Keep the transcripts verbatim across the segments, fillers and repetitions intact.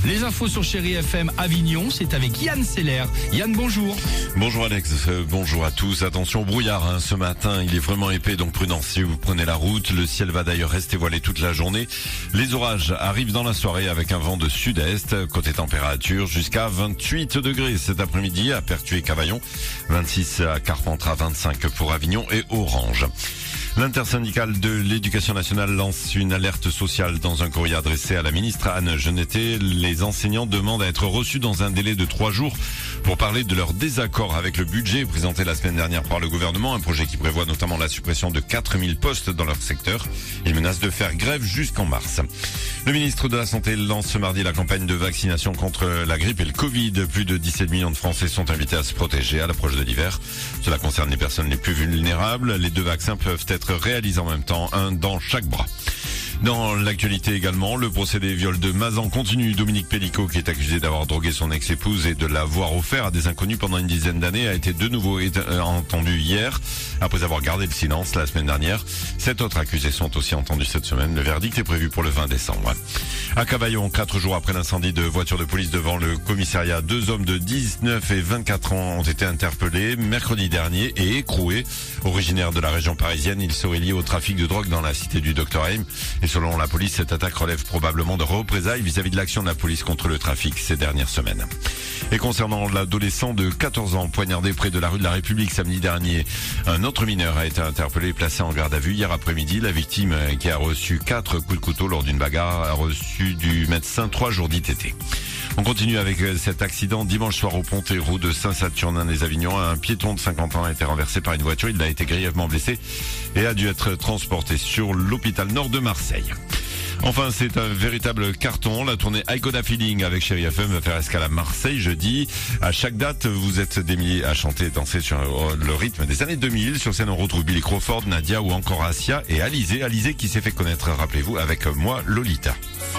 Les infos sur Chéri F M Avignon, c'est avec Yann Seller. Yann, bonjour. Bonjour Alex, euh, bonjour à tous. Attention, brouillard hein, ce matin, il est vraiment épais, donc prudence si vous prenez la route. Le ciel va d'ailleurs rester voilé toute la journée. Les orages arrivent dans la soirée avec un vent de sud-est. Côté température, jusqu'à vingt-huit degrés cet après-midi à Pertuis et Cavaillon. vingt-six à Carpentras, vingt-cinq pour Avignon et Orange. L'intersyndicale de l'éducation nationale lance une alerte sociale dans un courrier adressé à la ministre Anne Genetet. Les enseignants demandent à être reçus dans un délai de trois jours pour parler de leur désaccord avec le budget présenté la semaine dernière par le gouvernement. Un projet qui prévoit notamment la suppression de quatre mille postes dans leur secteur. Ils menacent de faire grève jusqu'en mars. Le ministre de la Santé lance ce mardi la campagne de vaccination contre la grippe et le Covid. Plus de dix-sept millions de Français sont invités à se protéger à l'approche de l'hiver. Cela concerne les personnes les plus vulnérables. Les deux vaccins peuvent être réalisés en même temps, un dans chaque bras. Dans l'actualité également, le procédé viol de Mazan continue. Dominique Pellicot, qui est accusé d'avoir drogué son ex-épouse et de l'avoir offert à des inconnus pendant une dizaine d'années, a été de nouveau entendu hier, après avoir gardé le silence la semaine dernière. Sept autres accusés sont aussi entendus cette semaine. Le verdict est prévu pour le vingt décembre. À Cavaillon, quatre jours après l'incendie de voiture de police devant le commissariat, deux hommes de dix-neuf et vingt-quatre ans ont été interpellés mercredi dernier et écroués. Originaires de la région parisienne, ils seraient liés au trafic de drogue dans la cité du docteur Haim. Et selon la police, cette attaque relève probablement de représailles vis-à-vis de l'action de la police contre le trafic ces dernières semaines. Et concernant l'adolescent de quatorze ans poignardé près de la rue de la République samedi dernier, un autre mineur a été interpellé et placé en garde à vue hier après-midi. La victime, qui a reçu quatre coups de couteau lors d'une bagarre, a reçu du médecin trois jours d'I T T. On continue avec cet accident dimanche soir au pont et route de Saint-Saturnin-des-Avignon. Un piéton de cinquante ans a été renversé par une voiture. Il a été grièvement blessé et a dû être transporté sur l'hôpital nord de Marseille. Enfin, c'est un véritable carton. La tournée I Got a Feeling avec Chéri F M va faire escale à Marseille jeudi. À chaque date, vous êtes des milliers à chanter et danser sur le rythme des années deux mille. Sur scène, on retrouve Billy Crawford, Nadia ou encore Asia et Alizé. Alizé qui s'est fait connaître, rappelez-vous, avec moi, Lolita.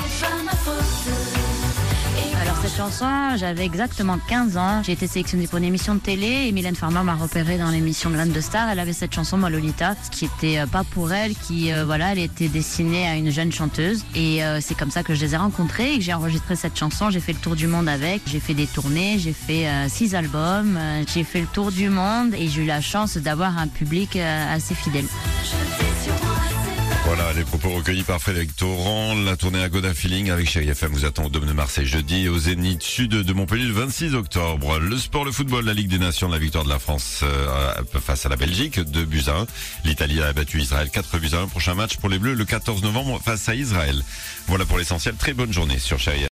Alors cette chanson, j'avais exactement quinze ans. J'ai été sélectionnée pour une émission de télé et Mylène Farmer m'a repérée dans l'émission Graines de Star. Elle avait cette chanson, moi Lolita, ce qui était euh, pas pour elle, qui euh, voilà, elle était destinée à une jeune chanteuse. Et euh, c'est comme ça que je les ai rencontrés et que j'ai enregistré cette chanson. J'ai fait le tour du monde avec, j'ai fait des tournées, j'ai fait euh, six albums, euh, j'ai fait le tour du monde et j'ai eu la chance d'avoir un public euh, assez fidèle. Voilà, les propos recueillis par Frédéric Torrent. La tournée à Goda Feeling avec Chéri F M vous attend au Dôme de Marseille jeudi et au Zénith Sud de Montpellier le vingt-six octobre. Le sport, le football, la Ligue des Nations, la victoire de la France euh, face à la Belgique, deux buts à un. L'Italie a battu Israël quatre buts à un. Prochain match pour les Bleus le quatorze novembre face à Israël. Voilà pour l'essentiel. Très bonne journée sur Chéri F M.